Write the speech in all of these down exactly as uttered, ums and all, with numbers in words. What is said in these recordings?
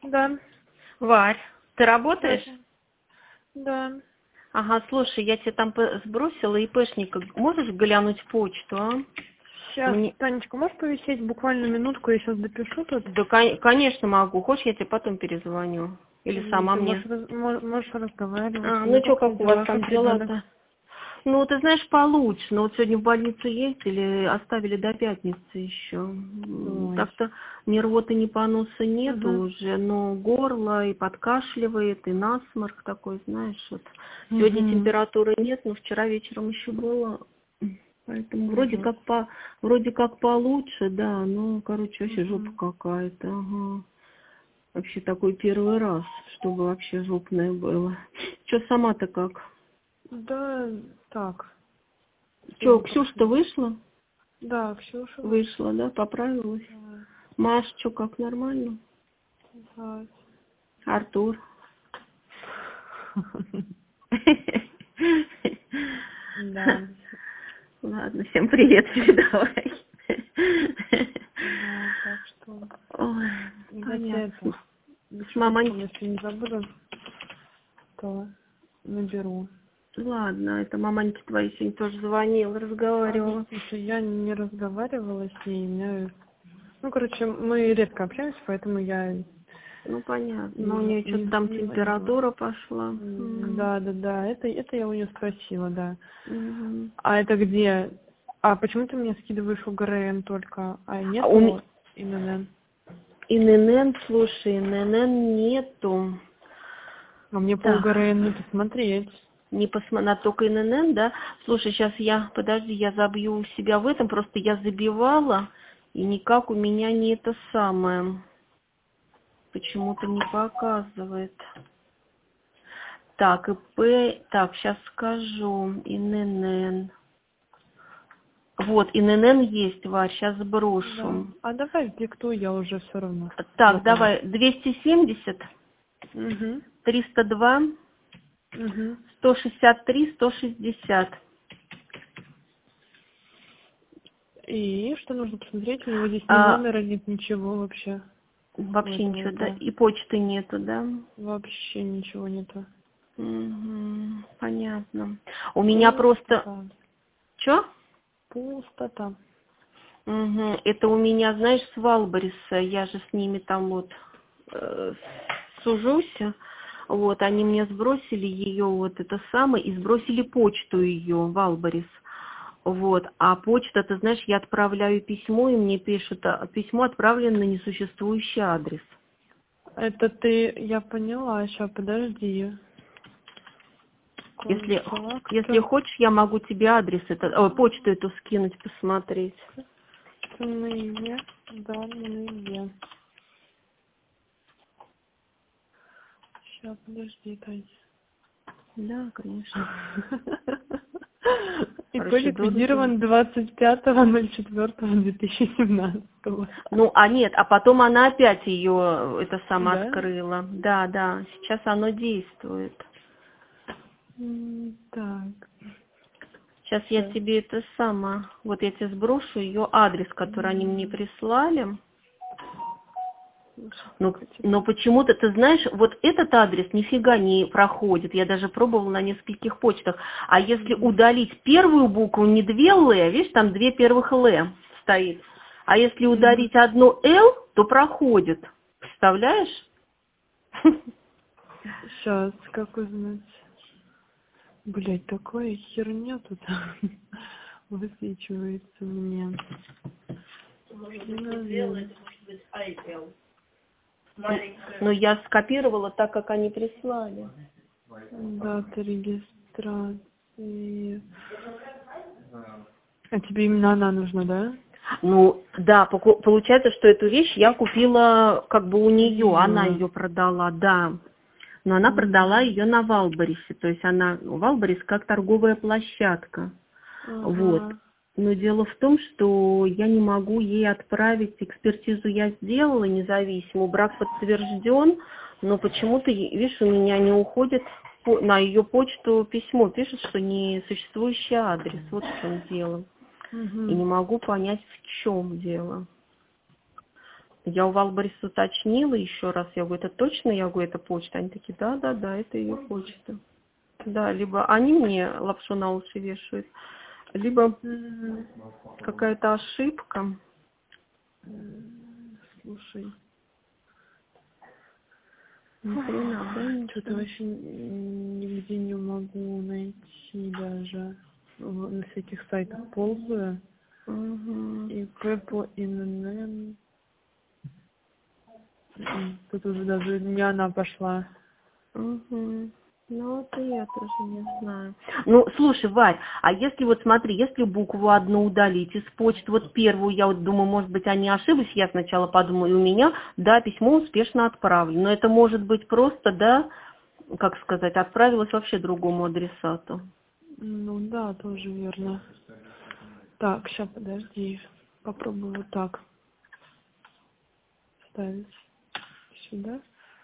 Да. Варь, ты работаешь? Да. Ага, слушай, я тебе там п- сбросила ИПшника. Можешь глянуть почту, а? Сейчас, Мне... Танечка, можешь повисеть буквально минутку, я сейчас допишу тут? Да, кон- конечно могу. Хочешь, я тебе потом перезвоню? Или Или сама ты мне? можешь, раз- мо- можешь разговаривать? А, У меня ну что, как как у вас дела, там как ребенок? дела-то? Ну, ты знаешь, получше. Но вот сегодня в больницу ездили, оставили до пятницы еще. М, Ой. Так-то ни рвоты, ни поноса нету Угу. уже, но горло и подкашливает, и насморк такой, знаешь. Вот. Сегодня Угу. температуры нет, но вчера вечером еще было. Поэтому вроде Ужас. как по вроде как получше, да, но, короче, вообще жопа Угу. какая-то. Ага. Вообще такой первый раз, чтобы вообще жопное было. Че сама-то как? Да, так. Че, Сегодня Ксюша-то пошли. вышла? Да, Ксюша Вышла, вышла. да, поправилась. Да. Маш, что, как нормально? Да. Артур. Да. Ладно, всем привет передавай. Да, так что... Ой, Я тебе это... понятно. Ничего, Мамоньки. если не забуду, то наберу. Ладно, это мамоньки твои сегодня тоже звонила, А, ну, разговаривала. слушай, я не разговаривала с ней, у меня... Ну, короче, мы редко общаемся, поэтому я Ну, понятно. Но у не, нее что-то не, там не звонила. температура пошла. М, Мгм. Да, да, да, это, это я у нее спросила, да. Мгм. А это где? А почему ты мне скидываешь УГРН только, а А у м- нету ИНН? ИНН, слушай, ИНН нету. А мне по Так, УГРН не посмотреть. не посмотри, только ИНН, да? Слушай, сейчас я, подожди, я забью себя в этом, просто я забивала, и никак у меня не это самое, почему-то не показывает. Так, ИП, так, сейчас скажу, ИНН. Вот, ИНН есть, Варь, сейчас Да. сброшу. А давай диктуй, я уже все равно Так, запомню. давай, двести семьдесят, Угу. триста два, Угу. сто шестьдесят три, сто шестьдесят. И что нужно посмотреть? У него здесь ни А, номера, нет ничего вообще. У вообще этого ничего, да? ИП. И почты нету, да? Вообще ничего нету. Мгм, понятно. У меня просто... Пустота. Чё? Пустота. Мгм, это у меня, знаешь, с Валбориса, я же с ними там вот э, сужусь. Вот, они мне сбросили ее, вот это самое, и сбросили почту ее, Валборис. Вот, а почта, ты знаешь, я отправляю письмо, и мне пишут, а, письмо отправлено на несуществующий адрес. Это ты, я поняла, сейчас подожди. Если, если Контакты. хочешь, я могу тебе адрес, это, о, почту эту скинуть, посмотреть. Данные. Данные. Сейчас, подожди, Тань. Да, конечно. ИП Короче, дорого. ликвидирован двадцать пятого ноль четвёртого две тысячи семнадцатого. Ну, а нет, а потом она опять ее, это сама Да? открыла. Да, да, сейчас оно действует. М, Так, Сейчас я сейчас. тебе это сама, вот я тебе сброшу ее адрес, который они мне прислали. Слушай, Но, сколько тебе? но почему-то, ты знаешь, вот этот адрес нифига не проходит. Я даже пробовала на нескольких почтах. А если Мгм. удалить первую букву, не две Л, видишь, там две первых Л стоит. А если Мгм. ударить одну Л, то проходит. Представляешь? Сейчас, как узнать? Блять, такая херня тут высвечивается мне. Наверное. Но я скопировала так, как они прислали. Дата регистрации. А тебе именно она нужна, да? Ну, да, поку- получается, что эту вещь я купила как бы у нее, она Ее. ее продала, да. Но она продала ее на Валборисе, то есть она, Валборис как торговая площадка. Вот. Ага. Но дело в том, что я не могу ей отправить, экспертизу я сделала независимую, брак подтвержден, но почему-то, видишь, у меня не уходит по- на ее почту письмо, пишет, что не существующий адрес, вот в чем дело. И Угу. не могу понять, в чем дело. Я у Валберис уточнила еще раз, я говорю, это точно, я говорю, это почта? Они такие, да, да, да, это ее почта. Да, либо они мне лапшу на уши вешают, либо М, какая-то ошибка. м, Слушай, Ни хрена, да, что-то ничего. вообще н- нигде не могу найти даже. В- На всяких сайтах ползаю. Угу. И Пеппо, и ННН. М, Тут уже даже не она пошла. Угу. Ну, это я тоже не знаю. Ну, слушай, Варь, а если вот смотри, если букву одну удалить из почты, вот первую, я вот думаю, может быть, они ошиблись, я сначала подумала, и у меня, да, письмо успешно отправлено. Но это может быть просто, да, как сказать, отправилось вообще другому адресату. Ну да, тоже верно. Так, сейчас подожди. Попробую вот так ставить сюда.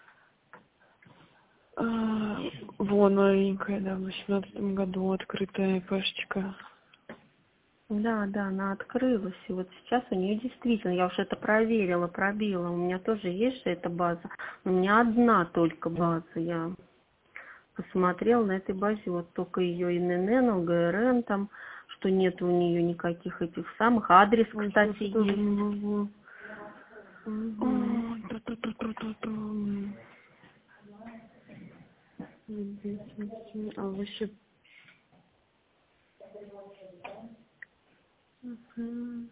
А, вон новенькая, да, в восемнадцатом году открытая пашечка. Да, да, она открылась, и вот сейчас у нее действительно, я уж это проверила, пробила, у меня тоже есть же эта база, у меня одна только база, я посмотрела на этой базе, вот только ее ИНН, ЛГРН там, что нет у нее никаких этих самых, адрес, Ой, кстати, слушай, тоже не есть. могу. Мгм. Ой, ту-ту-ту-ту-ту-ту. Известности. А вообще... Мгм.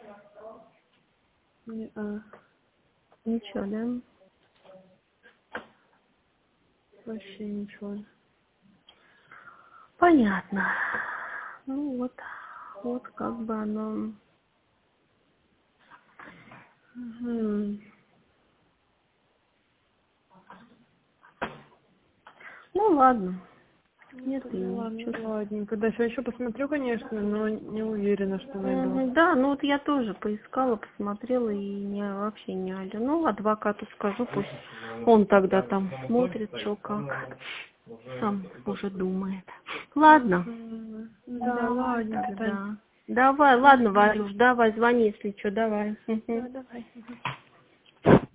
Не, а, Ничего, да? вообще ничего. Понятно. Ну вот, вот как бы оно... Мгм. Ну ладно, Ну, нет и тогда ладно, ничего. ладненько. Да, я еще посмотрю, конечно, но не уверена, что найду. Мгм, да, ну вот я тоже поискала, посмотрела и не, вообще не алё. Ну, адвокату скажу, пусть он тогда там смотрит, что как, сам уже думает. Ладно, Мгм. Да, давай ладненько, Тань. тогда. Давай, ладно, Мгм. Варюш, давай, звони, если что, давай. Да, Мгм. давай. Мгм.